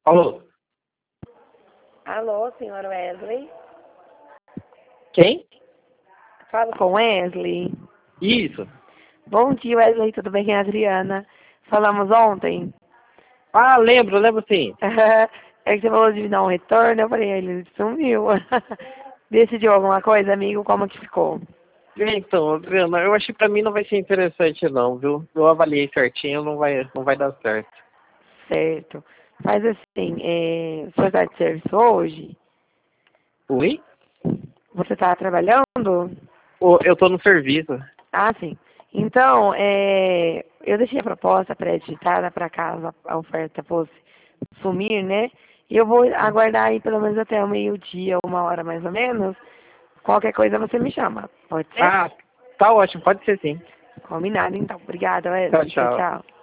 Alô? Alô, senhor Wesley? Quem? Falo com Wesley. Isso. Bom dia, Wesley, tudo bem? É a Adriana. Falamos ontem. Ah, lembro sim. É que você falou de me dar um retorno, eu falei, ele sumiu. Decidiu alguma coisa, amigo? Como que ficou? Então, Adriana, eu achei que pra mim não vai ser interessante não, viu? Eu avaliei certinho, não vai dar certo. Certo. Faz assim, você está de serviço hoje? Oi? Você está trabalhando? Eu tô no serviço. Ah, sim. Então, eu deixei a proposta pré-editada para caso a oferta fosse sumir, né? E eu vou aguardar aí pelo menos até o meio-dia, 1 hora mais ou menos. Qualquer coisa você me chama. Pode ser? Ah, tá ótimo, pode ser sim. Combinado, então. Obrigada, Tchau, Wesley. Tchau, tchau. tchau.